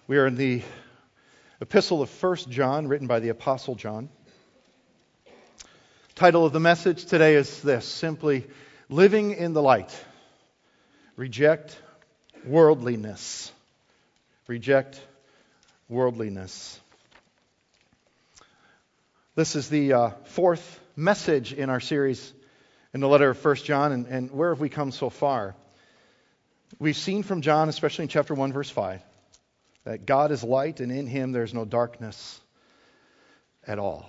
We are in the epistle of 1 John, written by the Apostle John. Title of the message today is this, simply, Living in the Light. Reject worldliness. Reject worldliness. This is the fourth message in our series in the letter of 1 John, and where have we come so far? We've seen from John, especially in chapter 1, verse 5, that God is light, and in Him there's no darkness at all.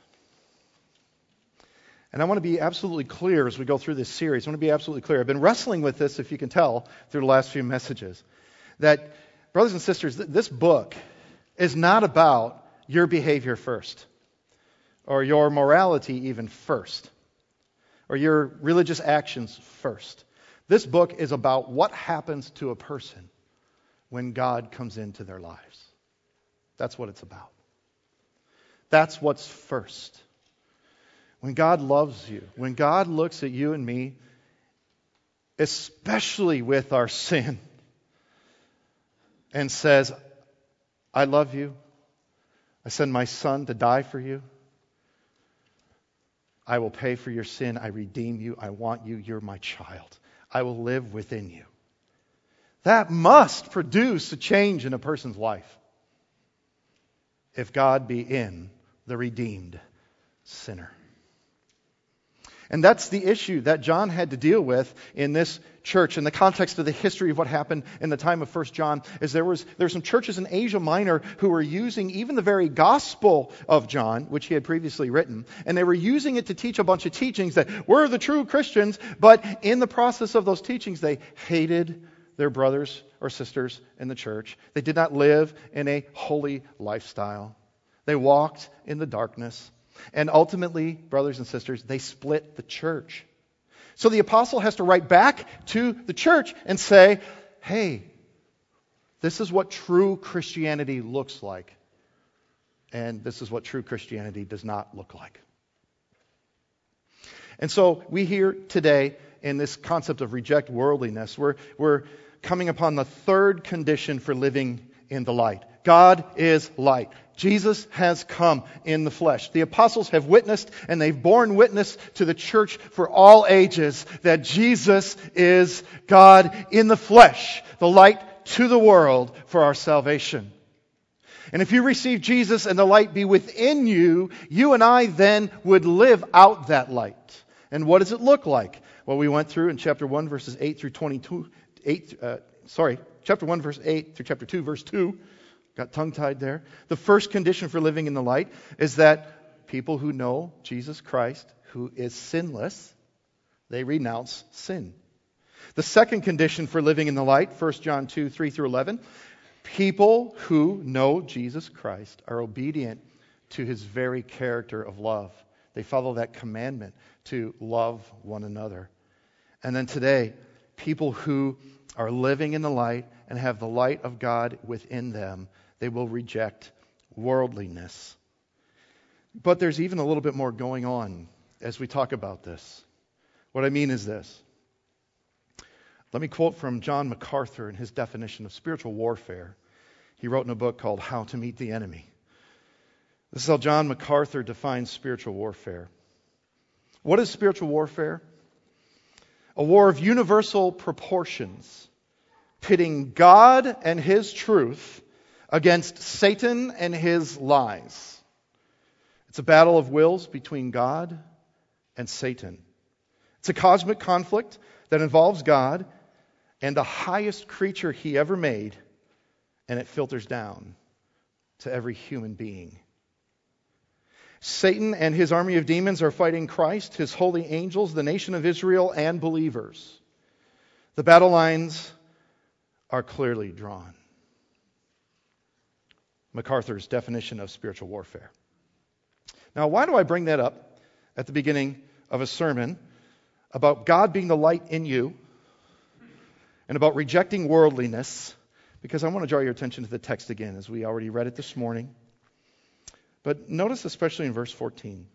And I want to be absolutely clear as we go through this series. I want to be absolutely clear. I've been wrestling with this, if you can tell, through the last few messages. That, brothers and sisters, this book is not about your behavior first, or your morality even first, or your religious actions first. This book is about what happens to a person when God comes into their lives. That's what it's about. That's what's first. When God loves you, when God looks at you and me, especially with our sin, and says, I love you, I send my Son to die for you, I will pay for your sin, I redeem you, I want you, you're my child, I will live within you. That must produce a change in a person's life. If God be in the redeemed sinner. And that's the issue that John had to deal with in this church. In the context of the history of what happened in the time of 1 John, is there were some churches in Asia Minor who were using even the very gospel of John, which he had previously written, and they were using it to teach a bunch of teachings that we're the true Christians, but in the process of those teachings, they hated their brothers or sisters in the church. They did not live in a holy lifestyle. They walked in the darkness. And ultimately, brothers and sisters, they split the church. So the apostle has to write back to the church and say, hey, this is what true Christianity looks like. And this is what true Christianity does not look like. And so we hear today in this concept of reject worldliness, we're coming upon the third condition for living in the light. God is light. Jesus has come in the flesh. The apostles have witnessed, and they've borne witness to the church for all ages, that Jesus is God in the flesh, the light to the world for our salvation. And if you receive Jesus and the light be within you, you and I then would live out that light. And what does it look like? Well, we went through in chapter 1, verses 8 through 22. Chapter 1, verse 8 through chapter 2, verse 2. Got tongue-tied there. The first condition for living in the light is that people who know Jesus Christ, who is sinless, they renounce sin. The second condition for living in the light, 1 John 2, 3 through 11, people who know Jesus Christ are obedient to His very character of love. They follow that commandment to love one another. And then today, people who are living in the light and have the light of God within them, they will reject worldliness. But there's even a little bit more going on as we talk about this. What I mean is this. Let me quote from John MacArthur in his definition of spiritual warfare. He wrote in a book called How to Meet the Enemy. This is how John MacArthur defines spiritual warfare. What is spiritual warfare? A war of universal proportions, pitting God and His truth against Satan and his lies. It's a battle of wills between God and Satan. It's a cosmic conflict that involves God and the highest creature He ever made, and it filters down to every human being. Satan and his army of demons are fighting Christ, His holy angels, the nation of Israel, and believers. The battle lines are clearly drawn. MacArthur's definition of spiritual warfare. Now, why do I bring that up at the beginning of a sermon about God being the light in you and about rejecting worldliness? Because I want to draw your attention to the text again, as we already read it this morning. But notice especially in verse 14.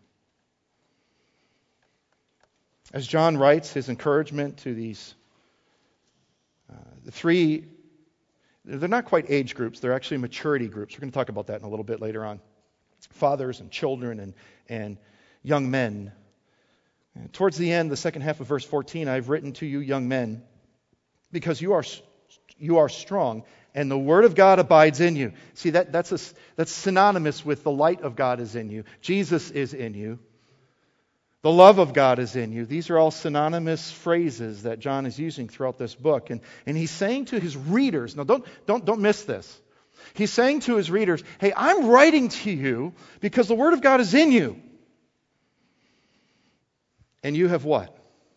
As John writes his encouragement to these they're not quite age groups, they're actually maturity groups. We're going to talk about that in a little bit later on. Fathers and children and young men. And towards the end, the second half of verse 14, I've written to you young men, because you are strong, and the word of God abides in you. See, that's synonymous with the light of God is in you. Jesus is in you. The love of God is in you. These are all synonymous phrases that John is using throughout this book. And he's saying to his readers, now don't miss this. He's saying to his readers, hey, I'm writing to you because the word of God is in you. And you have what?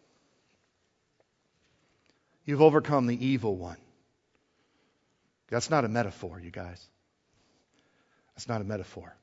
You've overcome the evil one. That's not a metaphor, you guys. That's not a metaphor.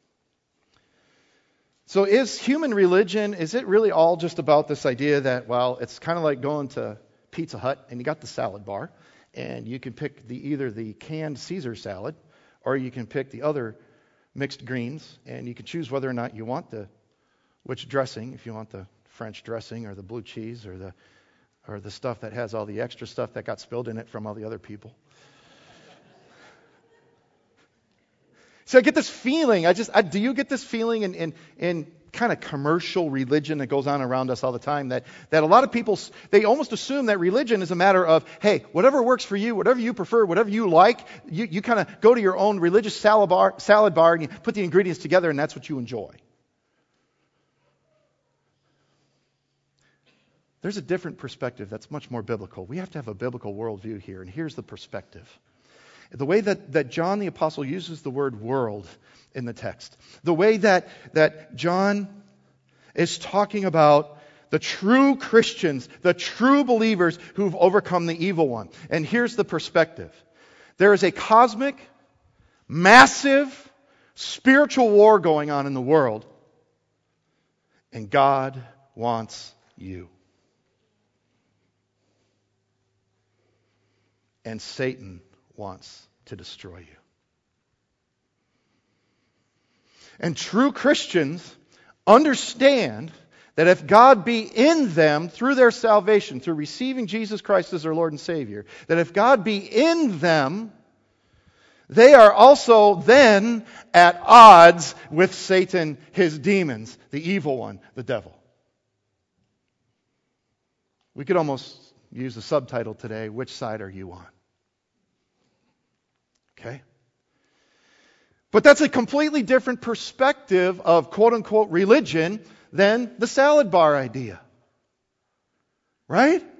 So is human religion, is it really all just about this idea that, well, it's kind of like going to Pizza Hut and you got the salad bar and you can pick either the canned Caesar salad or you can pick the other mixed greens and you can choose whether or not you want which dressing, if you want the French dressing or the blue cheese or the stuff that has all the extra stuff that got spilled in it from all the other people. So I get this feeling, do you get this feeling in kind of commercial religion that goes on around us all the time that a lot of people, they almost assume that religion is a matter of, hey, whatever works for you, whatever you prefer, whatever you like, you kind of go to your own religious salad bar and you put the ingredients together and that's what you enjoy. There's a different perspective that's much more biblical. We have to have a biblical worldview here, and here's the perspective. The way that John the Apostle uses the word world in the text. The way that John is talking about the true Christians, the true believers who've overcome the evil one. And here's the perspective. There is a cosmic, massive, spiritual war going on in the world. And God wants you. And Satan wants to destroy you. And true Christians understand that if God be in them through their salvation, through receiving Jesus Christ as their Lord and Savior, that if God be in them, they are also then at odds with Satan, his demons, the evil one, the devil. We could almost use the subtitle today, which side are you on? Okay? But that's a completely different perspective of quote-unquote religion than the salad bar idea. Right?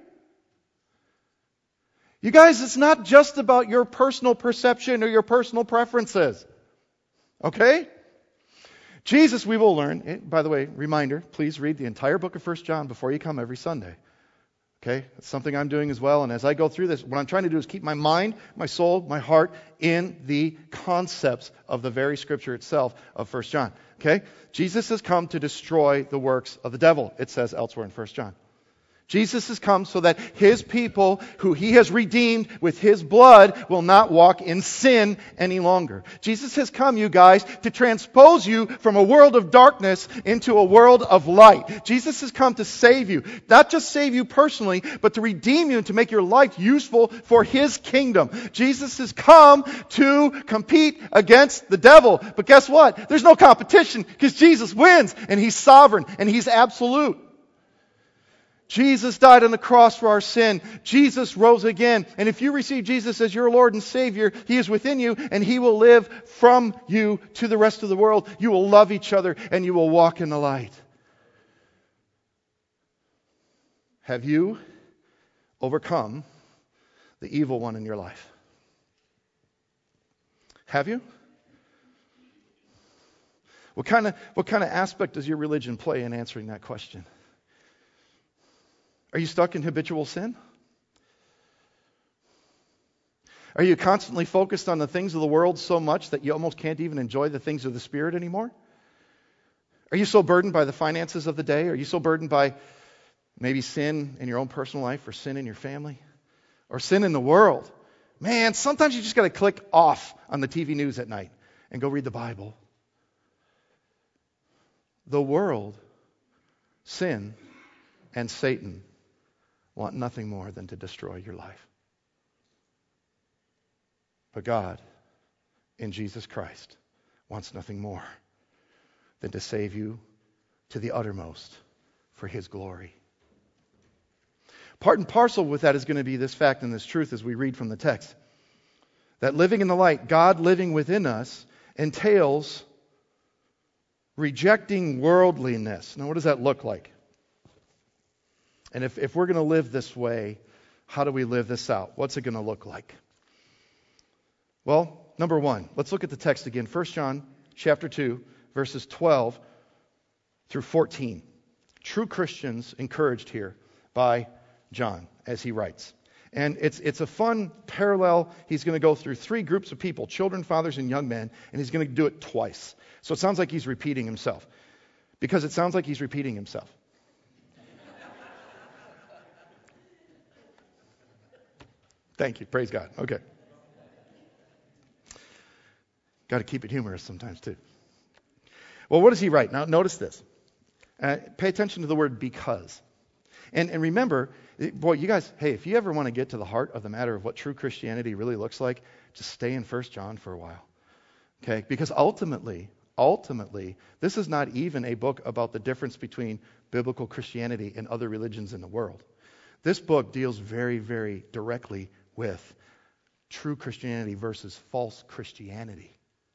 You guys, it's not just about your personal perception or your personal preferences. Okay? Jesus, we will learn, by the way, reminder, please read the entire book of 1 John before you come every Sunday. Okay? That's something I'm doing as well. And as I go through this, what I'm trying to do is keep my mind, my soul, my heart in the concepts of the very scripture itself of 1 John. Okay? Jesus has come to destroy the works of the devil, it says elsewhere in 1 John. Jesus has come so that His people, who He has redeemed with His blood, will not walk in sin any longer. Jesus has come, you guys, to transpose you from a world of darkness into a world of light. Jesus has come to save you. Not just save you personally, but to redeem you and to make your life useful for His kingdom. Jesus has come to compete against the devil. But guess what? There's no competition because Jesus wins and He's sovereign and He's absolute. Jesus died on the cross for our sin. Jesus rose again. And if you receive Jesus as your Lord and Savior, He is within you and He will live from you to the rest of the world. You will love each other and you will walk in the light. Have you overcome the evil one in your life? Have you? What kind of aspect does your religion play in answering that question? Are you stuck in habitual sin? Are you constantly focused on the things of the world so much that you almost can't even enjoy the things of the Spirit anymore? Are you so burdened by the finances of the day? Are you so burdened by maybe sin in your own personal life or sin in your family? Or sin in the world? Man, sometimes you just got to click off on the TV news at night and go read the Bible. The world, sin, and Satan want nothing more than to destroy your life. But God, in Jesus Christ, wants nothing more than to save you to the uttermost for His glory. Part and parcel with that is going to be this fact and this truth as we read from the text. That living in the light, God living within us, entails rejecting worldliness. Now, what does that look like? And if we're going to live this way, how do we live this out? What's it going to look like? Well, number one, let's look at the text again. 1 John chapter 2, verses 12 through 14. True Christians encouraged here by John as he writes. And it's a fun parallel. He's going to go through three groups of people, children, fathers, and young men, and he's going to do it twice. So it sounds like he's repeating himself. Because it sounds like he's repeating himself. Thank you. Praise God. Okay. Got to keep it humorous sometimes too. Well, what does he write? Now, notice this. Pay attention to the word because. And remember, boy, you guys, hey, if you ever want to get to the heart of the matter of what true Christianity really looks like, just stay in 1 John for a while. Okay? Because ultimately, this is not even a book about the difference between biblical Christianity and other religions in the world. This book deals very, very directly with true Christianity versus false Christianity.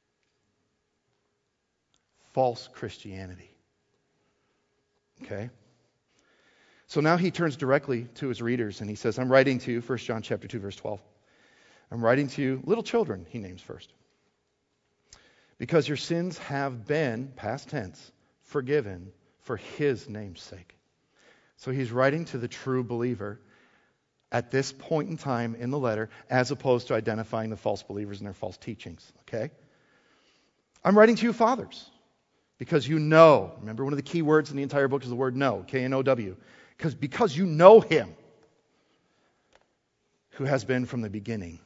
False Christianity. Okay? So now he turns directly to his readers and he says, I'm writing to you, 1 John chapter 2, verse 12. I'm writing to you, little children, he names first. Because your sins have been, past tense, forgiven for his name's sake. So he's writing to the true believer at this point in time in the letter, as opposed to identifying the false believers and their false teachings. Okay? I'm writing to you, fathers, because you know. Remember, one of the key words in the entire book is the word know, K-N-O-W. Because you know him who has been from the beginning.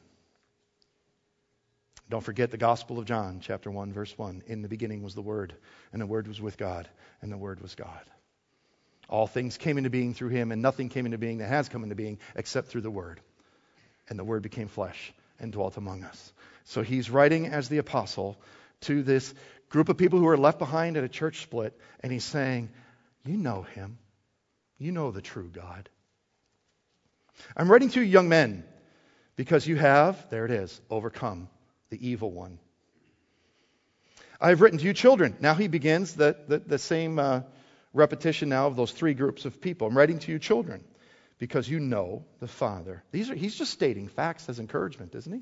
Don't forget the Gospel of John, chapter 1, verse 1. In the beginning was the Word, and the Word was with God, and the Word was God. All things came into being through him, and nothing came into being that has come into being except through the Word. And the Word became flesh and dwelt among us. So he's writing as the apostle to this group of people who are left behind at a church split, and he's saying, you know him. You know the true God. I'm writing to you, young men, because you have, there it is, overcome the evil one. I have written to you, children. Now he begins the same repetition now of those three groups of people. I'm writing to you, children, because you know the Father. He's just stating facts as encouragement, isn't he?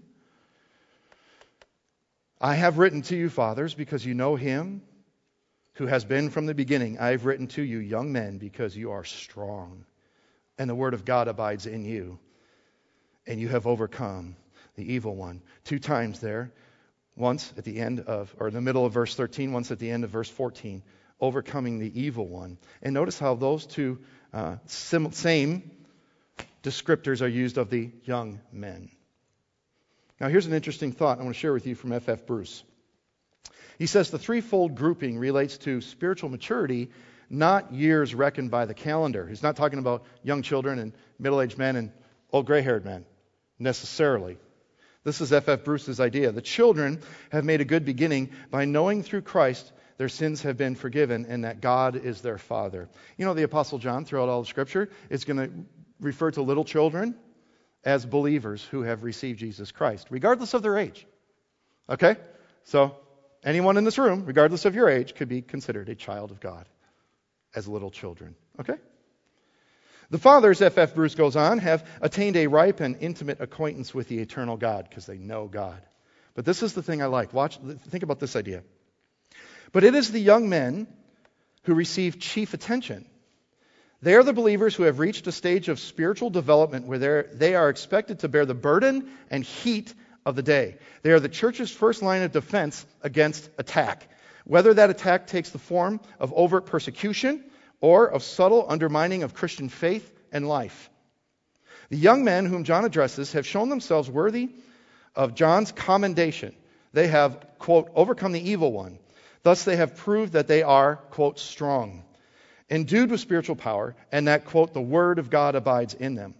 I have written to you, fathers, because you know him who has been from the beginning. I have written to you, young men, because you are strong, and the word of God abides in you, and you have overcome the evil one. 2 times there, once at the end of, or in the middle of verse 13, once at the end of verse 14, overcoming the evil one. And notice how those two same descriptors are used of the young men. Now here's an interesting thought I want to share with you from F.F. Bruce. He says the threefold grouping relates to spiritual maturity, not years reckoned by the calendar. He's not talking about young children and middle-aged men and old gray-haired men, necessarily. This is F.F. Bruce's idea. The children have made a good beginning by knowing through Christ their sins have been forgiven and that God is their Father. You know, the Apostle John, throughout all of Scripture, is going to refer to little children as believers who have received Jesus Christ, regardless of their age. Okay? So, anyone in this room, regardless of your age, could be considered a child of God as little children. Okay? The fathers, F.F. Bruce goes on, have attained a ripe and intimate acquaintance with the eternal God because they know God. But this is the thing I like. Think about this idea. But it is the young men who receive chief attention. They are the believers who have reached a stage of spiritual development where they are expected to bear the burden and heat of the day. They are the church's first line of defense against attack, whether that attack takes the form of overt persecution or of subtle undermining of Christian faith and life. The young men whom John addresses have shown themselves worthy of John's commendation. They have, quote, overcome the evil one. Thus they have proved that they are, quote, strong, endued with spiritual power, and that, quote, the word of God abides in them.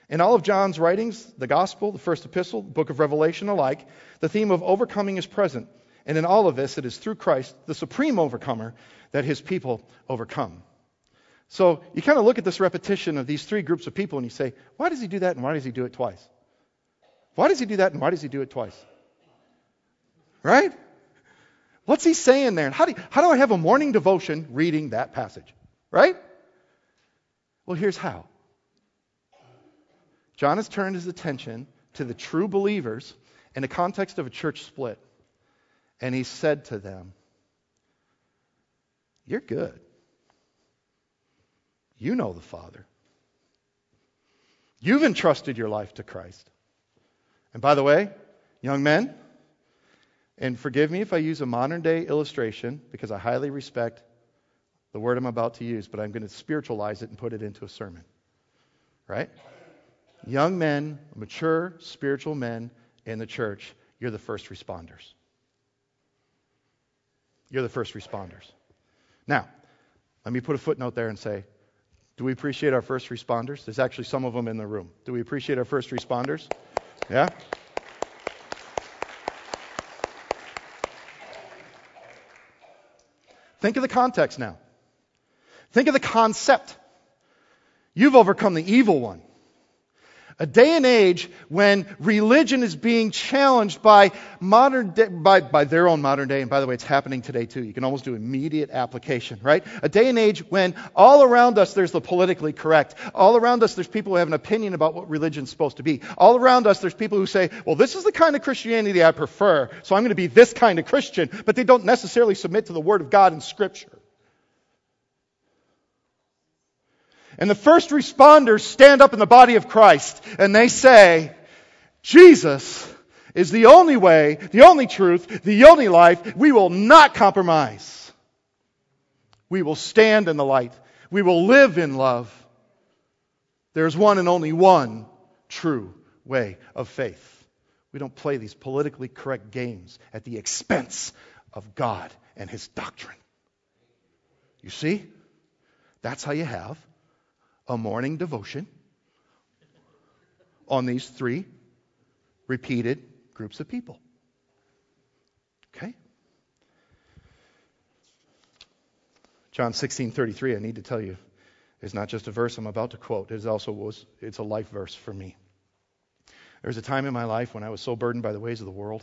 In all of John's writings, the Gospel, the first epistle, the book of Revelation alike, the theme of overcoming is present. And in all of this, it is through Christ, the supreme overcomer, that his people overcome. So you kind of look at this repetition of these three groups of people and you say, why does he do that and why does he do it twice? Why does he do that and why does he do it twice? Right? What's he saying there? How do I have a morning devotion reading that passage? Right? Well, here's how. John has turned his attention to the true believers in the context of a church split. And he said to them, you're good. You know the Father. You've entrusted your life to Christ. And by the way, young men, and forgive me if I use a modern day illustration because I highly respect the word I'm about to use, but I'm going to spiritualize it and put it into a sermon. Right? Young men, mature spiritual men in the church, you're the first responders. You're the first responders. Now, let me put a footnote there and say, do we appreciate our first responders? There's actually some of them in the room. Do we appreciate our first responders? Yeah? Think of the context now. Think of the concept. You've overcome the evil one. A day and age when religion is being challenged by modern day, by their own modern day, and by the way, it's happening today too. You can almost do immediate application, right? A day and age when all around us there's the politically correct. All around us there's people who have an opinion about what religion's supposed to be. All around us there's people who say, well, this is the kind of Christianity I prefer, so I'm going to be this kind of Christian, but they don't necessarily submit to the Word of God in Scripture. And the first responders stand up in the body of Christ and they say, Jesus is the only way, the only truth, the only life. We will not compromise. We will stand in the light. We will live in love. There's one and only one true way of faith. We don't play these politically correct games at the expense of God and His doctrine. You see? That's how you have a morning devotion on these three repeated groups of people. Okay? John 16:33, I need to tell you, is not just a verse I'm about to quote. It's a life verse for me. There was a time in my life when I was so burdened by the ways of the world.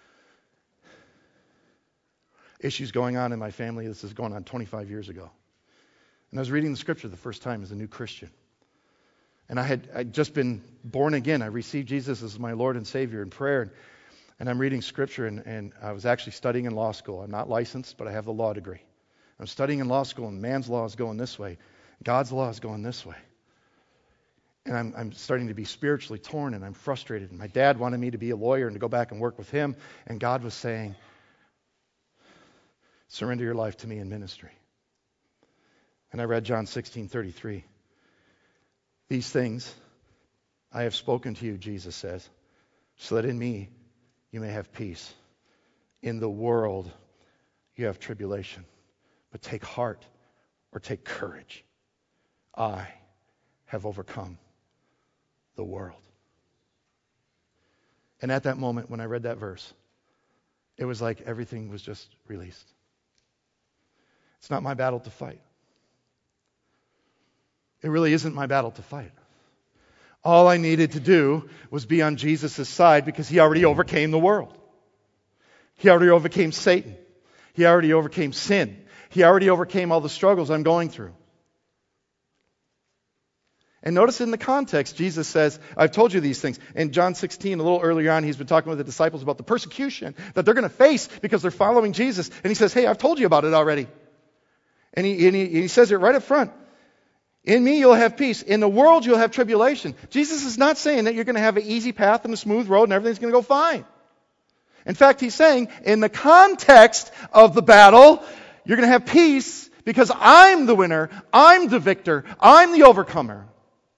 Issues going on in my family. This is going on 25 years ago. And I was reading the Scripture the first time as a new Christian. And I'd just been born again. I received Jesus as my Lord and Savior in prayer. And I'm reading Scripture, and I was actually studying in law school. I'm not licensed, but I have the law degree. I'm studying in law school, and man's law is going this way. God's law is going this way. And I'm starting to be spiritually torn, and I'm frustrated. And my dad wanted me to be a lawyer and to go back and work with him. And God was saying, surrender your life to me in ministry. And I read John 16:33. These things I have spoken to you, Jesus says, so that in me you may have peace. In the world you have tribulation. But take heart or take courage. I have overcome the world. And at that moment when I read that verse, it was like everything was just released. It's not my battle to fight. It really isn't my battle to fight. All I needed to do was be on Jesus' side because He already overcame the world. He already overcame Satan. He already overcame sin. He already overcame all the struggles I'm going through. And notice in the context, Jesus says, I've told you these things. In John 16, a little earlier on, He's been talking with the disciples about the persecution that they're going to face because they're following Jesus. And He says, hey, I've told you about it already. And he says it right up front. In me you'll have peace. In the world you'll have tribulation. Jesus is not saying that you're going to have an easy path and a smooth road and everything's going to go fine. In fact, He's saying in the context of the battle, you're going to have peace because I'm the winner, I'm the victor, I'm the overcomer.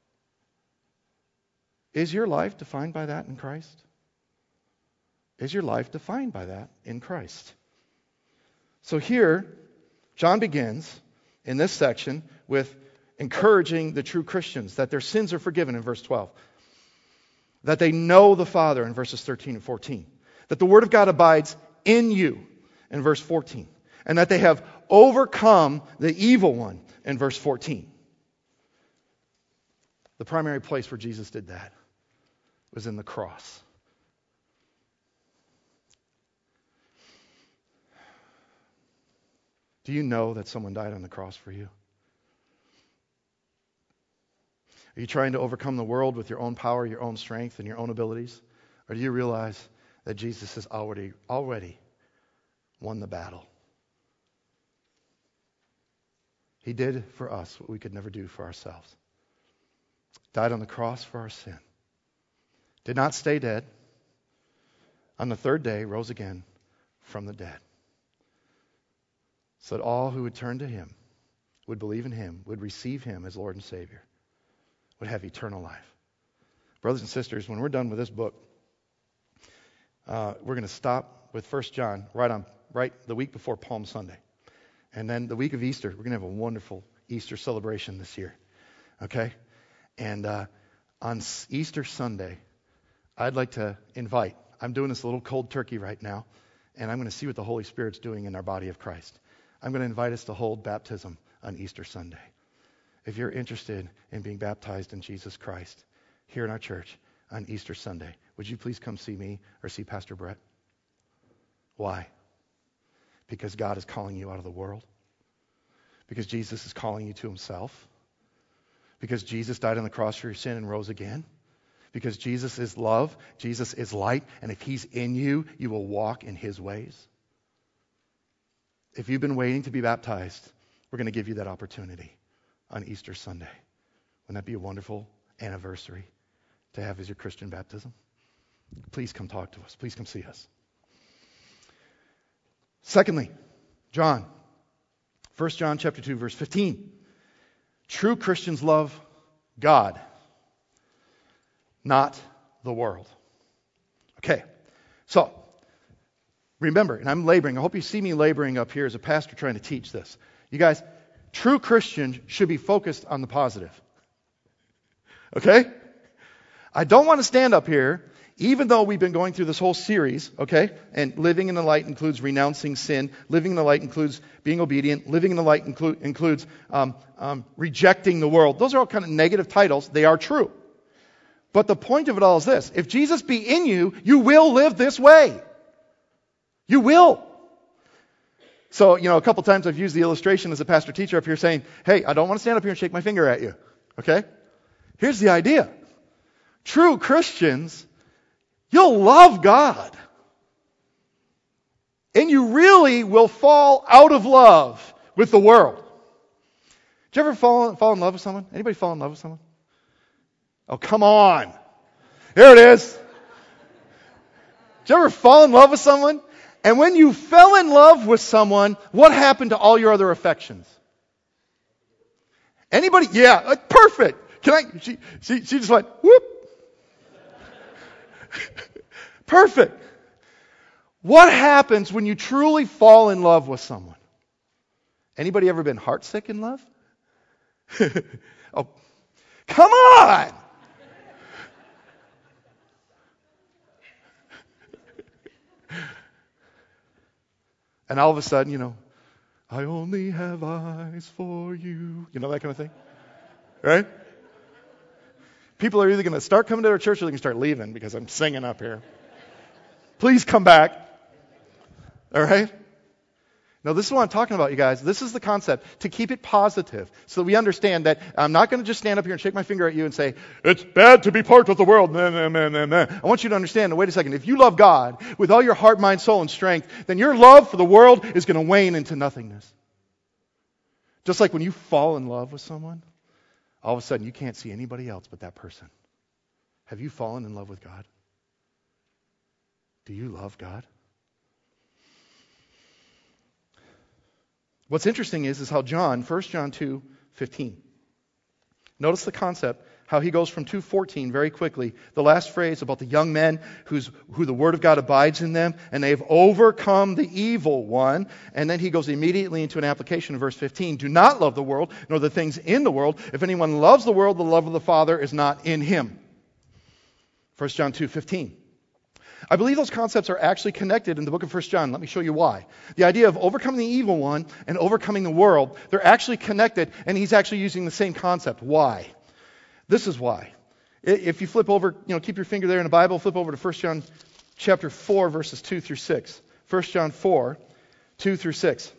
Is your life defined by that in Christ? Is your life defined by that in Christ? So here, John begins in this section with encouraging the true Christians that their sins are forgiven in verse 12. that they know the Father in verses 13 and 14, that the Word of God abides in you in verse 14, and that they have overcome the evil one in verse 14. The primary place where Jesus did that was in the cross. Do you know that someone died on the cross for you? Are you trying to overcome the world with your own power, your own strength, and your own abilities? Or do you realize that Jesus has already won the battle? He did for us what we could never do for ourselves. Died on the cross for our sin. Did not stay dead. On the third day, rose again from the dead. So that all who would turn to Him, would believe in Him, would receive Him as Lord and Savior, would have eternal life. Brothers and sisters, when we're done with this book, we're going to stop with 1 John right the week before Palm Sunday. And then the week of Easter, we're going to have a wonderful Easter celebration this year. Okay? And on Easter Sunday, I'd like to invite, I'm doing this a little cold turkey right now, and I'm going to see what the Holy Spirit's doing in our body of Christ. I'm going to invite us to hold baptism on Easter Sunday. If you're interested in being baptized in Jesus Christ here in our church on Easter Sunday, would you please come see me or see Pastor Brett? Why? Because God is calling you out of the world. Because Jesus is calling you to Himself. Because Jesus died on the cross for your sin and rose again. Because Jesus is love, Jesus is light, and if He's in you, you will walk in His ways. If you've been waiting to be baptized, we're going to give you that opportunity on Easter Sunday. Wouldn't that be a wonderful anniversary to have as your Christian baptism? Please come talk to us. Please come see us. Secondly, John. 1 John chapter 2, verse 15. True Christians love God, not the world. Okay, so remember, and I'm laboring. I hope you see me laboring up here as a pastor trying to teach this. You guys, true Christians should be focused on the positive. Okay? I don't want to stand up here, even though we've been going through this whole series, okay? And living in the light includes renouncing sin. Living in the light includes being obedient. Living in the light includes rejecting the world. Those are all kind of negative titles. They are true. But the point of it all is this. If Jesus be in you, you will live this way. You will. So, a couple times I've used the illustration as a pastor teacher up here saying, hey, I don't want to stand up here and shake my finger at you. Okay? Here's the idea. True Christians, you'll love God. And you really will fall out of love with the world. Did you ever fall in love with someone? Anybody fall in love with someone? Oh, come on. Here it is. Did you ever fall in love with someone? And when you fell in love with someone, what happened to all your other affections? Anybody? Yeah, perfect. She just went, whoop. Perfect. What happens when you truly fall in love with someone? Anybody ever been heartsick in love? Oh, come on. And all of a sudden, I only have eyes for you. That kind of thing. Right? People are either going to start coming to our church or they're going to start leaving because I'm singing up here. Please come back. All right? Now, this is what I'm talking about, you guys. This is the concept, to keep it positive, so that we understand that I'm not going to just stand up here and shake my finger at you and say, it's bad to be part of the world. Nah, nah, nah, nah, nah. I want you to understand, wait a second, if you love God with all your heart, mind, soul, and strength, then your love for the world is going to wane into nothingness. Just like when you fall in love with someone, all of a sudden you can't see anybody else but that person. Have you fallen in love with God? Do you love God? What's interesting is how John, 1 John 2:15. Notice the concept, how he goes from 2:14 very quickly. The last phrase about the young men who the Word of God abides in them, and they've overcome the evil one. And then he goes immediately into an application in verse 15. Do not love the world, nor the things in the world. If anyone loves the world, the love of the Father is not in him. 1 John 2:15. I believe those concepts are actually connected in the book of 1 John. Let me show you why. The idea of overcoming the evil one and overcoming the world, they're actually connected, and he's actually using the same concept. Why? This is why. If you flip over, keep your finger there in the Bible, flip over to 1 John chapter 4, verses 2 through 6. 1 John 4, 2 through 6.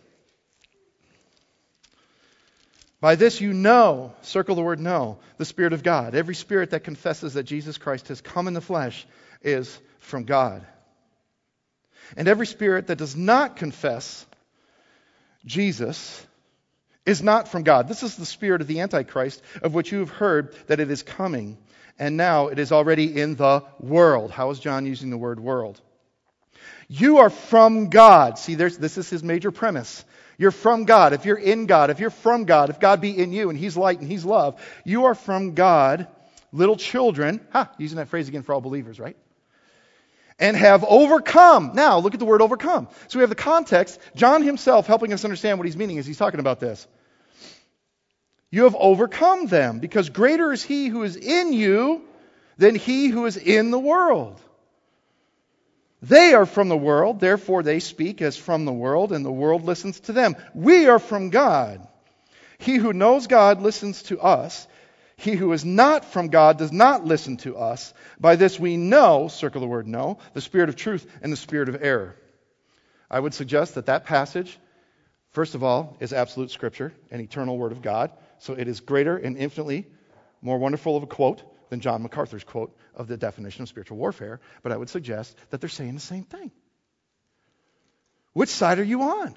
By this you know, circle the word know, the Spirit of God. Every spirit that confesses that Jesus Christ has come in the flesh is from God. And every spirit that does not confess Jesus is not from God. This is the spirit of the Antichrist, of which you have heard that it is coming, and now it is already in the world. How is John using the word world? You are from God. See, this is his major premise. You're from God. If you're in God, if you're from God, if God be in you and He's light and He's love, you are from God, little children. Using that phrase again for all believers, right? And have overcome. Now, look at the word overcome. So we have the context. John himself helping us understand what he's meaning as he's talking about this. You have overcome them, because greater is He who is in you than he who is in the world. They are from the world, therefore they speak as from the world, and the world listens to them. We are from God. He who knows God listens to us. He who is not from God does not listen to us. By this we know, circle the word know, the spirit of truth and the spirit of error. I would suggest that passage, first of all, is absolute Scripture, an eternal Word of God. So it is greater and infinitely more wonderful of a quote than John MacArthur's quote of the definition of spiritual warfare. But I would suggest that they're saying the same thing. Which side are you on?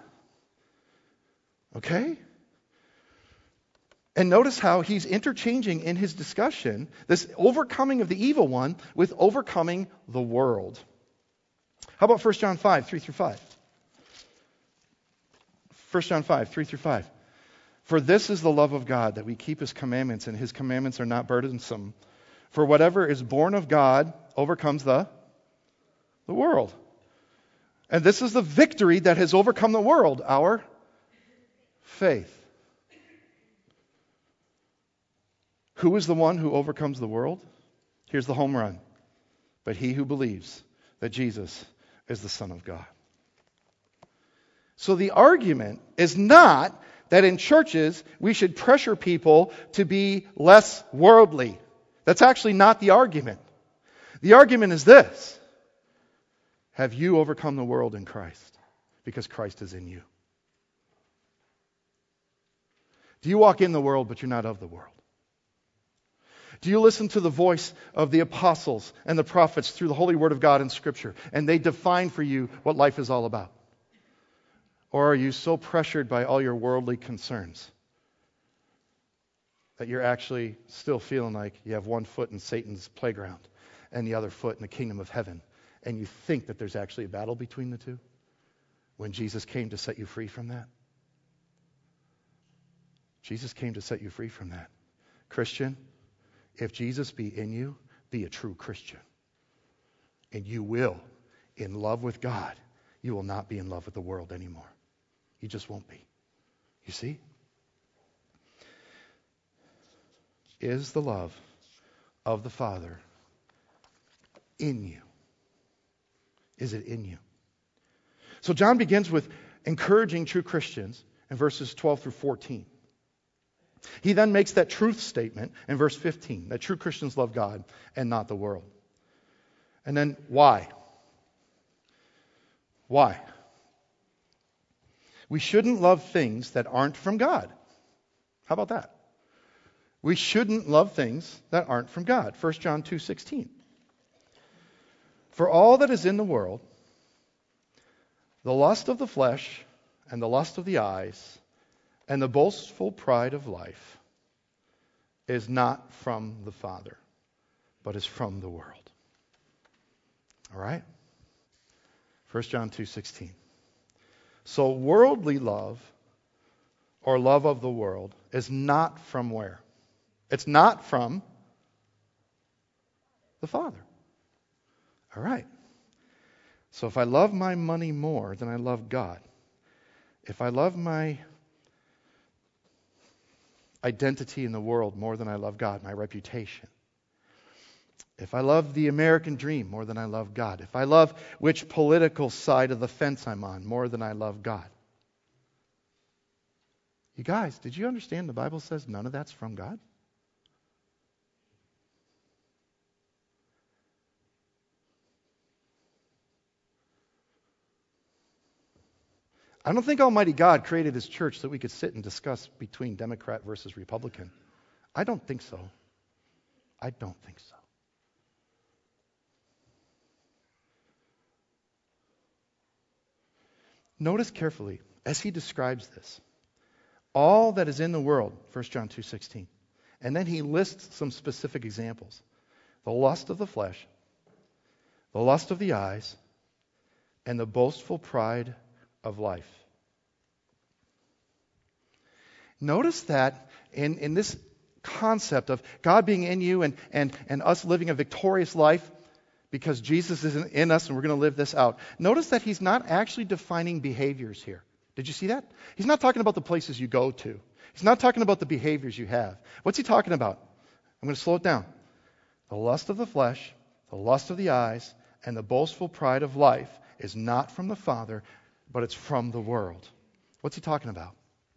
Okay? And notice how he's interchanging in his discussion this overcoming of the evil one with overcoming the world. How about 1 John 5, 3 through 5? 1 John 5, 3 through 5. For this is the love of God, that we keep His commandments, and His commandments are not burdensome. For whatever is born of God overcomes the world. And this is the victory that has overcome the world, our faith. Who is the one who overcomes the world? Here's the home run. But he who believes that Jesus is the Son of God. So the argument is not that in churches we should pressure people to be less worldly. That's actually not the argument. The argument is this. Have you overcome the world in Christ? Because Christ is in you. Do you walk in the world but you're not of the world? Do you listen to the voice of the apostles and the prophets through the holy word of God in Scripture, and they define for you what life is all about? Or are you so pressured by all your worldly concerns that you're actually still feeling like you have one foot in Satan's playground and the other foot in the kingdom of heaven, and you think that there's actually a battle between the two when Jesus came to set you free from that? Jesus came to set you free from that. Christian, if Jesus be in you, be a true Christian. And you will, in love with God, you will not be in love with the world anymore. You just won't be. You see? Is the love of the Father in you? Is it in you? So John begins with encouraging true Christians in verses 12 through 14. He then makes that truth statement in verse 15, that true Christians love God and not the world. And then why? Why? We shouldn't love things that aren't from God. How about that? We shouldn't love things that aren't from God. 1 John 2:16. For all that is in the world, the lust of the flesh and the lust of the eyes and the boastful pride of life is not from the Father, but is from the world. All right? 1 John 2:16. So worldly love, or love of the world, is not from where? It's not from the Father. All right. So if I love my money more than I love God, if I love my identity in the world more than I love God, my reputation, if I love the American dream more than I love God, if I love which political side of the fence I'm on more than I love God. You guys, did you understand the Bible says none of that's from God? I don't think Almighty God created His church so that we could sit and discuss between Democrat versus Republican. I don't think so. I don't think so. Notice carefully, as he describes this, all that is in the world, 1 John 2:16. And then he lists some specific examples. The lust of the flesh, the lust of the eyes, and the boastful pride of life. Notice that in this concept of God being in you and us living a victorious life because Jesus is in us and we're going to live this out. Notice that he's not actually defining behaviors here. Did you see that? He's not talking about the places you go to. He's not talking about the behaviors you have. What's he talking about? I'm going to slow it down. The lust of the flesh, the lust of the eyes, and the boastful pride of life is not from the Father, but it's from the world. What's he talking about?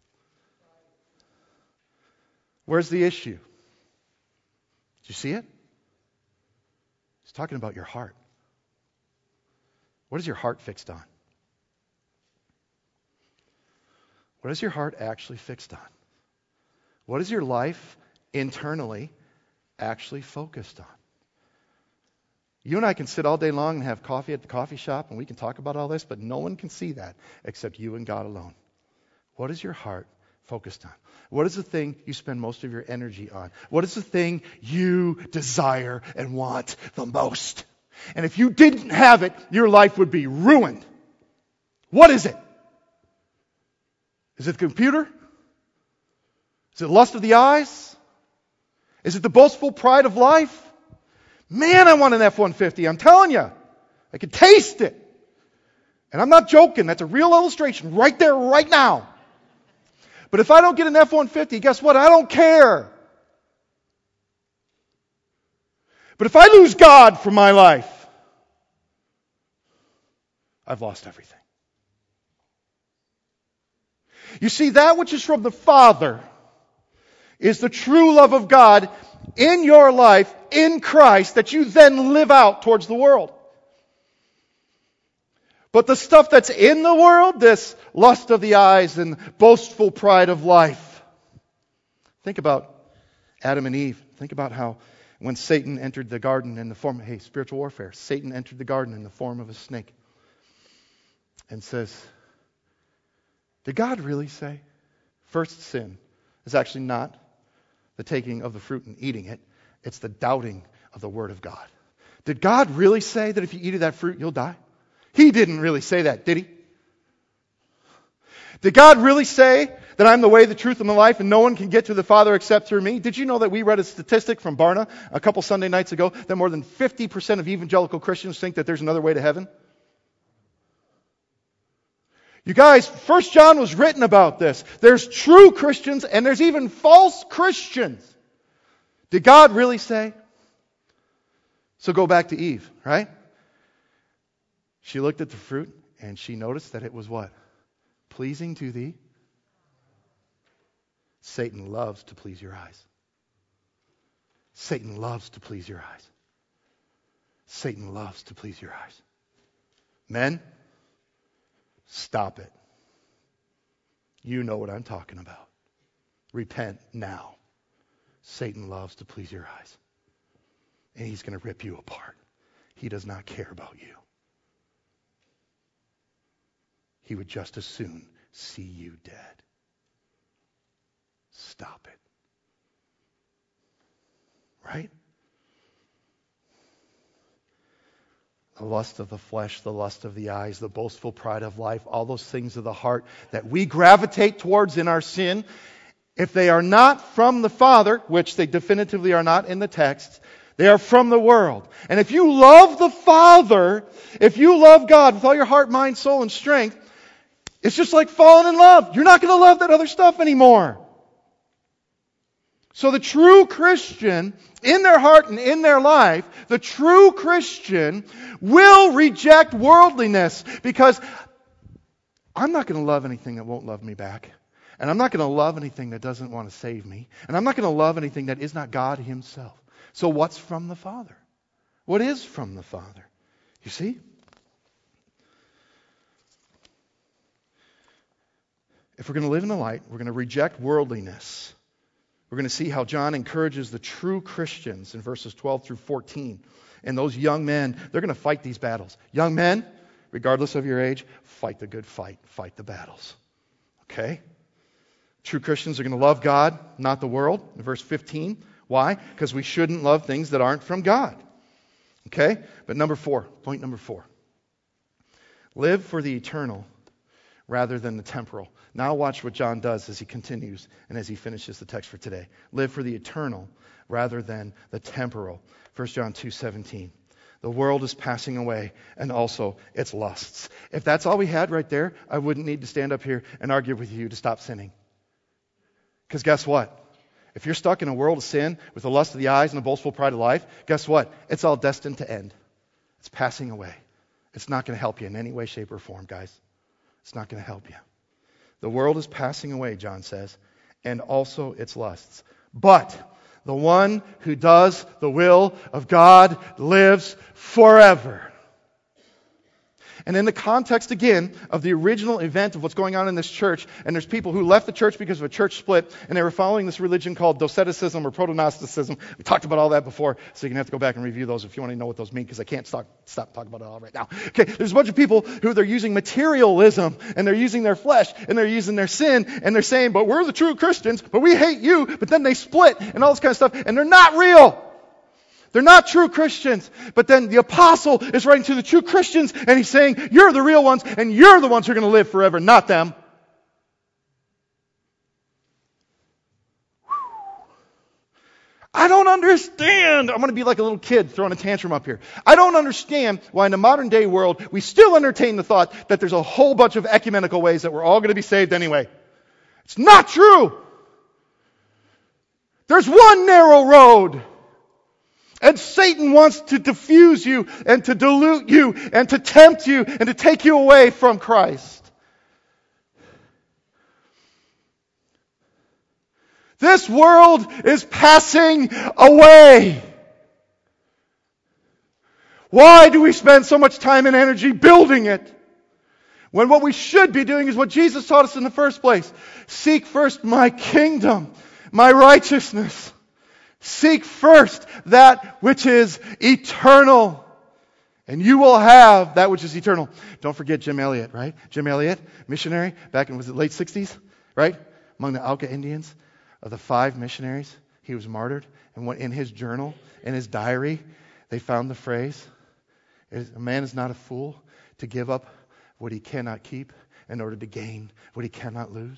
Where's the issue? Did you see it? He's talking about your heart. What is your heart fixed on? What is your heart actually fixed on? What is your life internally actually focused on? You and I can sit all day long and have coffee at the coffee shop and we can talk about all this, but no one can see that except you and God alone. What is your heart focused on? What is the thing you spend most of your energy on? What is the thing you desire and want the most? And if you didn't have it, your life would be ruined. What is it? Is it the computer? Is it lust of the eyes? Is it the boastful pride of life? Man, I want an F-150. I'm telling you. I can taste it. And I'm not joking. That's a real illustration right there, right now. But if I don't get an F-150, guess what? I don't care. But if I lose God from my life, I've lost everything. You see, that which is from the Father is the true love of God in your life, in Christ, that you then live out towards the world. But the stuff that's in the world, this lust of the eyes and boastful pride of life. Think about Adam and Eve. Think about how when Satan entered the garden in the form of, spiritual warfare. Satan entered the garden in the form of a snake. And says, did God really say? First sin is actually not the taking of the fruit and eating it. It's the doubting of the Word of God. Did God really say that if you eat of that fruit, you'll die? He didn't really say that, did He? Did God really say that I'm the way, the truth, and the life, and no one can get to the Father except through me? Did you know that we read a statistic from Barna a couple Sunday nights ago that more than 50% of evangelical Christians think that there's another way to heaven? You guys, 1 John was written about this. There's true Christians and there's even false Christians. Did God really say? So go back to Eve, right? She looked at the fruit and she noticed that it was what? Pleasing to thee. Satan loves to please your eyes. Satan loves to please your eyes. Satan loves to please your eyes. Men, stop it. You know what I'm talking about. Repent now. Satan loves to please your eyes. And he's going to rip you apart. He does not care about you. He would just as soon see you dead. Stop it. Right? The lust of the flesh, the lust of the eyes, the boastful pride of life, all those things of the heart that we gravitate towards in our sin, if they are not from the Father, which they definitively are not in the text, they are from the world. And if you love the Father, if you love God with all your heart, mind, soul, and strength, it's just like falling in love. You're not going to love that other stuff anymore. So the true Christian, in their heart and in their life, the true Christian will reject worldliness, because I'm not going to love anything that won't love me back. And I'm not going to love anything that doesn't want to save me. And I'm not going to love anything that is not God Himself. So what's from the Father? What is from the Father? You see? If we're going to live in the light, we're going to reject worldliness. We're going to see how John encourages the true Christians in verses 12 through 14. And those young men, they're going to fight these battles. Young men, regardless of your age, fight the good fight. Fight the battles. Okay? True Christians are going to love God, not the world. In verse 15. Why? Because we shouldn't love things that aren't from God. Okay? But point number 4. Live for the eternal rather than the temporal. Now watch what John does as he continues and as he finishes the text for today. Live for the eternal rather than the temporal. 1 John 2:17. The world is passing away, and also its lusts. If that's all we had right there, I wouldn't need to stand up here and argue with you to stop sinning. Because guess what? If you're stuck in a world of sin with the lust of the eyes and the boastful pride of life, guess what? It's all destined to end. It's passing away. It's not going to help you in any way, shape, or form, guys. It's not going to help you. The world is passing away, John says, and also its lusts. But the one who does the will of God lives forever. And in the context, again, of the original event of what's going on in this church, and there's people who left the church because of a church split, and they were following this religion called Doceticism or Proto-Gnosticism. We talked about all that before, so you're going to have to go back and review those if you want to know what those mean, because I can't stop talking about it all right now. Okay, there's a bunch of people who they're using materialism, and they're using their flesh, and they're using their sin, and they're saying, but we're the true Christians, but we hate you, but then they split, and all this kind of stuff, and they're not real. They're not true Christians. But then the apostle is writing to the true Christians, and he's saying, you're the real ones, and you're the ones who are going to live forever, not them. I don't understand. I'm going to be like a little kid throwing a tantrum up here. I don't understand why in the modern day world we still entertain the thought that there's a whole bunch of ecumenical ways that we're all going to be saved anyway. It's not true. There's one narrow road. And Satan wants to diffuse you and to dilute you and to tempt you and to take you away from Christ. This world is passing away. Why do we spend so much time and energy building it? When what we should be doing is what Jesus taught us in the first place. Seek first my kingdom, my righteousness. Seek first that which is eternal, and you will have that which is eternal. Don't forget Jim Elliot, right? Jim Elliot, missionary, back in, was it late 60s, right? Among the Auca Indians, of the 5 missionaries, he was martyred. And in his journal, in his diary, they found the phrase, a man is not a fool to give up what he cannot keep in order to gain what he cannot lose.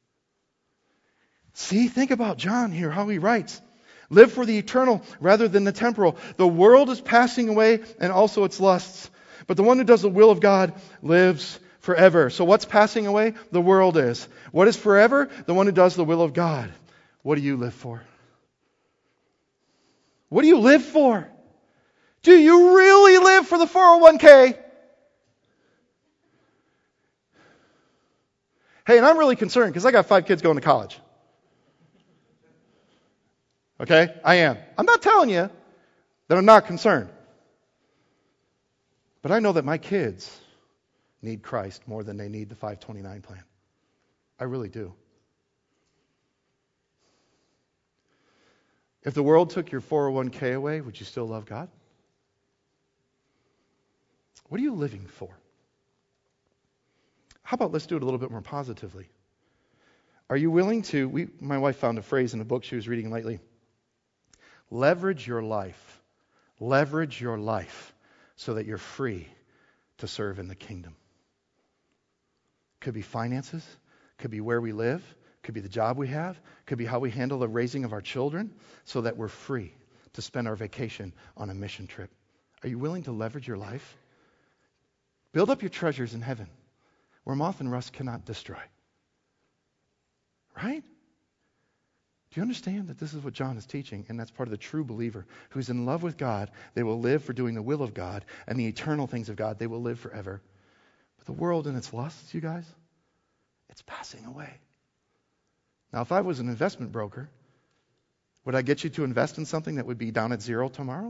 See, think about John here, how he writes. Live for the eternal rather than the temporal. The world is passing away and also its lusts. But the one who does the will of God lives forever. So what's passing away? The world is. What is forever? The one who does the will of God. What do you live for? What do you live for? Do you really live for the 401k? Hey, and I'm really concerned because I got 5 kids going to college. Okay? I am. I'm not telling you that I'm not concerned. But I know that my kids need Christ more than they need the 529 plan. I really do. If the world took your 401k away, would you still love God? What are you living for? How about let's do it a little bit more positively? Are you willing to, my wife found a phrase in a book she was reading lately. Leverage your life. Leverage your life so that you're free to serve in the kingdom. Could be finances. Could be where we live. Could be the job we have. Could be how we handle the raising of our children so that we're free to spend our vacation on a mission trip. Are you willing to leverage your life? Build up your treasures in heaven where moth and rust cannot destroy. Right? Do you understand that this is what John is teaching? And that's part of the true believer who's in love with God. They will live for doing the will of God, and the eternal things of God, they will live forever. But the world and its lusts, you guys, it's passing away. Now, if I was an investment broker, would I get you to invest in something that would be down at zero tomorrow?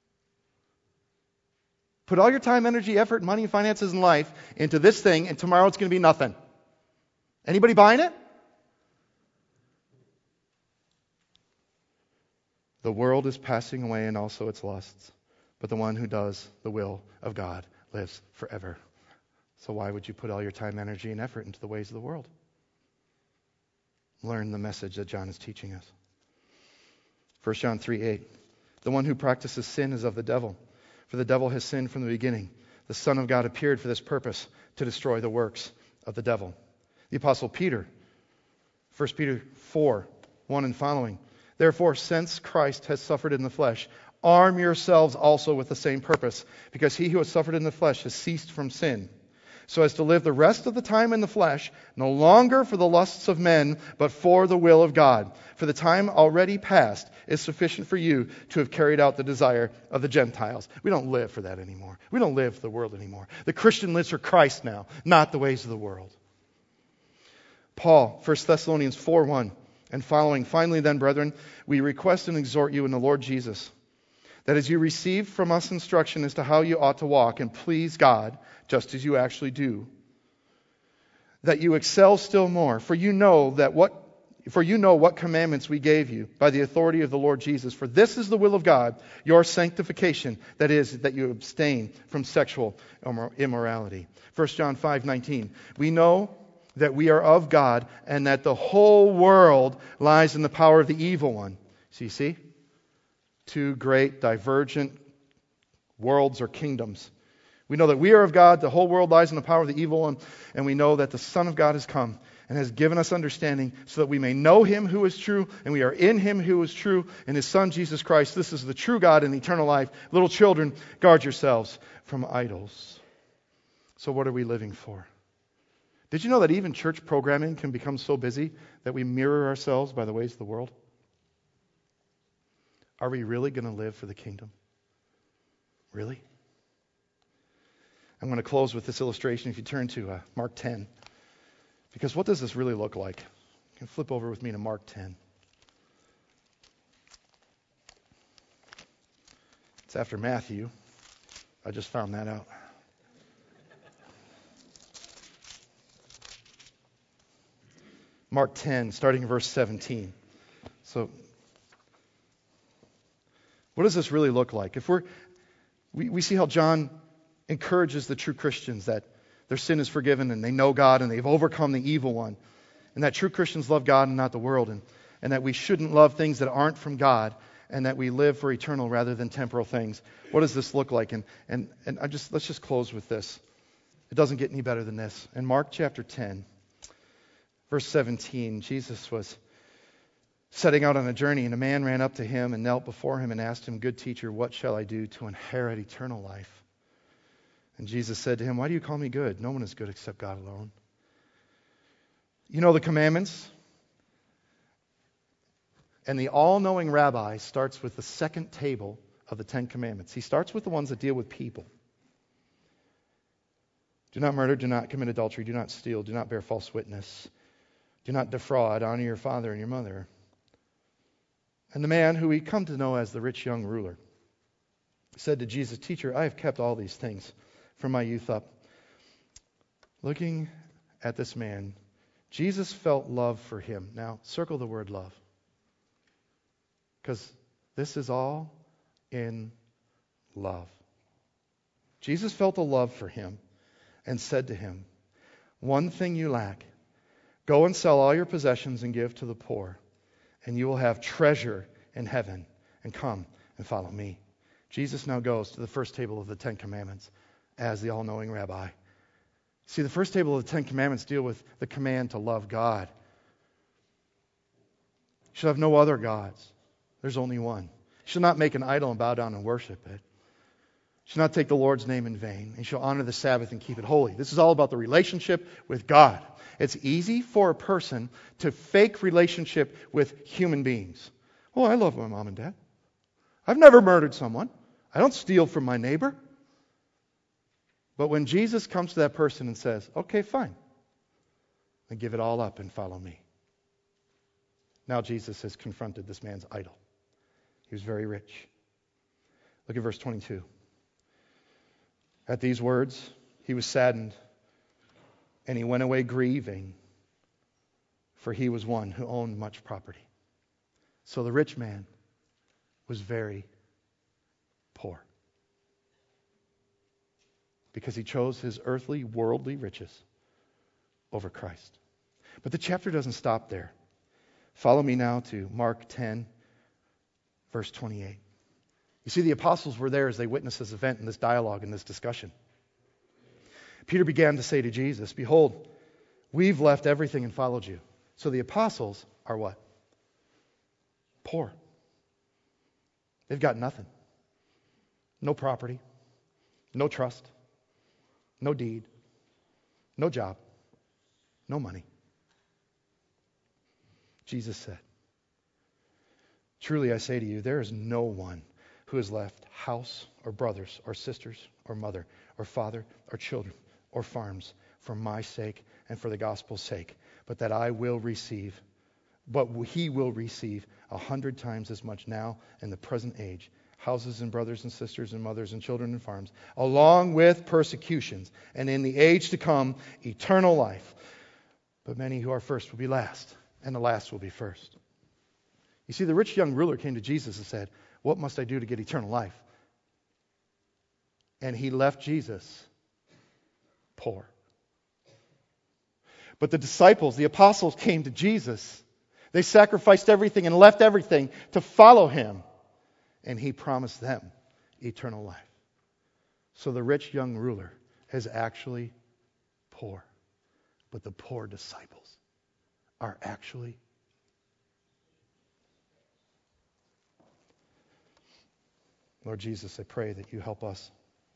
Put all your time, energy, effort, money, finances, and life into this thing, and tomorrow it's going to be nothing. Anybody buying it? The world is passing away and also its lusts, but the one who does the will of God lives forever. So why would you put all your time, energy, and effort into the ways of the world? Learn the message that John is teaching us. 1 John 3:8. The one who practices sin is of the devil, for the devil has sinned from the beginning. The Son of God appeared for this purpose, to destroy the works of the devil. The Apostle Peter, 1 Peter 4:1 and following. Therefore, since Christ has suffered in the flesh, arm yourselves also with the same purpose, because he who has suffered in the flesh has ceased from sin, so as to live the rest of the time in the flesh, no longer for the lusts of men, but for the will of God. For the time already past is sufficient for you to have carried out the desire of the Gentiles. We don't live for that anymore. We don't live for the world anymore. The Christian lives for Christ now, not the ways of the world. Paul, 1 Thessalonians 4:1 and following. Finally then, brethren, we request and exhort you in the Lord Jesus, that as you receive from us instruction as to how you ought to walk and please God, just as you actually do, that you excel still more. For you know what commandments we gave you by the authority of the Lord Jesus. For this is the will of God, your sanctification, that is, that you abstain from sexual immorality. 1 John 5:19. We know that we are of God, and that the whole world lies in the power of the evil one. So you see? Two great divergent worlds or kingdoms. We know that we are of God, the whole world lies in the power of the evil one, and we know that the Son of God has come and has given us understanding so that we may know him who is true, and we are in him who is true, in his Son Jesus Christ. This is the true God and eternal life. Little children, guard yourselves from idols. So what are we living for? Did you know that even church programming can become so busy that we mirror ourselves by the ways of the world? Are we really going to live for the kingdom? Really? I'm going to close with this illustration if you turn to Mark 10. Because what does this really look like? You can flip over with me to Mark 10. It's after Matthew. I just found that out. Mark 10, starting in verse 17. So, what does this really look like? If we see how John encourages the true Christians that their sin is forgiven and they know God and they've overcome the evil one, and that true Christians love God and not the world, and that we shouldn't love things that aren't from God, and that we live for eternal rather than temporal things. What does this look like? And let's just close with this. It doesn't get any better than this. In Mark chapter 10, verse 17, Jesus was setting out on a journey, and a man ran up to him and knelt before him and asked him, "Good teacher, what shall I do to inherit eternal life?" And Jesus said to him, "Why do you call me good? No one is good except God alone. You know the commandments." And the all-knowing rabbi starts with the second table of the Ten Commandments. He starts with the ones that deal with people. Do not murder, do not commit adultery, do not steal, do not bear false witness, do not defraud, honor your father and your mother. And the man who we come to know as the rich young ruler said to Jesus, "Teacher, I have kept all these things from my youth up." Looking at this man, Jesus felt love for him. Now, circle the word love. Because this is all in love. Jesus felt a love for him and said to him, "One thing you lack. Go and sell all your possessions and give to the poor, and you will have treasure in heaven. And come and follow me." Jesus now goes to the first table of the Ten Commandments as the all-knowing rabbi. See, the first table of the Ten Commandments deal with the command to love God. You shall have no other gods. There's only one. You shall not make an idol and bow down and worship it. You shall not take the Lord's name in vain. You shall honor the Sabbath and keep it holy. This is all about the relationship with God. It's easy for a person to fake relationship with human beings. Oh, I love my mom and dad. I've never murdered someone. I don't steal from my neighbor. But when Jesus comes to that person and says, okay, fine, then give it all up and follow me. Now Jesus has confronted this man's idol. He was very rich. Look at verse 22. At these words, he was saddened, and he went away grieving, for he was one who owned much property. So the rich man was very poor, because he chose his earthly, worldly riches over Christ. But the chapter doesn't stop there. Follow me now to Mark 10, verse 28. You see, the apostles were there as they witnessed this event and this dialogue and this discussion. Peter began to say to Jesus, behold, we've left everything and followed you. So the apostles are what? Poor. They've got nothing. No property, no trust, no deed, no job, no money. Jesus said, truly I say to you, there is no one who has left house or brothers or sisters or mother or father or children or farms for my sake and for the gospel's sake, but he will receive 100 times as much now in the present age, houses and brothers and sisters and mothers and children and farms, along with persecutions, and in the age to come, eternal life. But many who are first will be last, and the last will be first. You see, the rich young ruler came to Jesus and said, what must I do to get eternal life? And he left Jesus poor. But the disciples, the apostles, came to Jesus. They sacrificed everything and left everything to follow him. And he promised them eternal life. So the rich young ruler is actually poor. But the poor disciples are actually Lord Jesus, I pray that you help us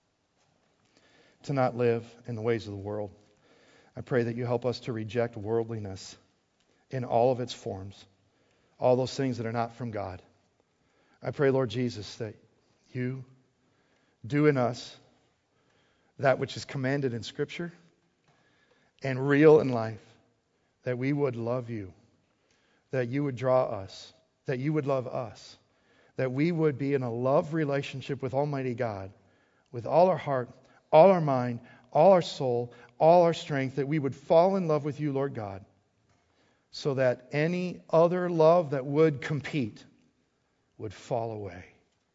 to not live in the ways of the world. I pray that you help us to reject worldliness in all of its forms, all those things that are not from God. I pray, Lord Jesus, that you do in us that which is commanded in Scripture and real in life, that we would love you, that you would draw us, that you would love us, that we would be in a love relationship with Almighty God, with all our heart, all our mind, all our soul, all our strength, that we would fall in love with you, Lord God, so that any other love that would compete would fall away.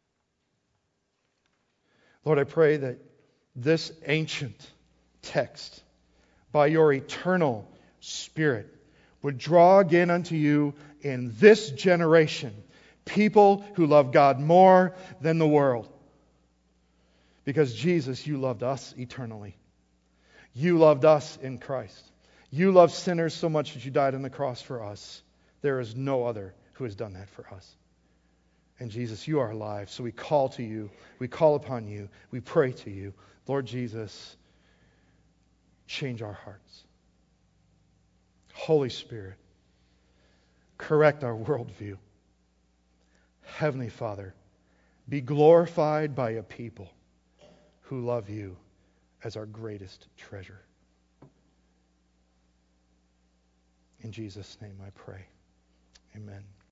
Lord, I pray that this ancient text, by your eternal Spirit, would draw again unto you in this generation people who love God more than the world. Because Jesus, you loved us eternally. You loved us in Christ. You loved sinners so much that you died on the cross for us. There is no other who has done that for us. And Jesus, you are alive, so we call to you. We call upon you. We pray to you. Lord Jesus, change our hearts. Holy Spirit, correct our worldview. Heavenly Father, be glorified by a people who love you as our greatest treasure. In Jesus' name I pray. Amen.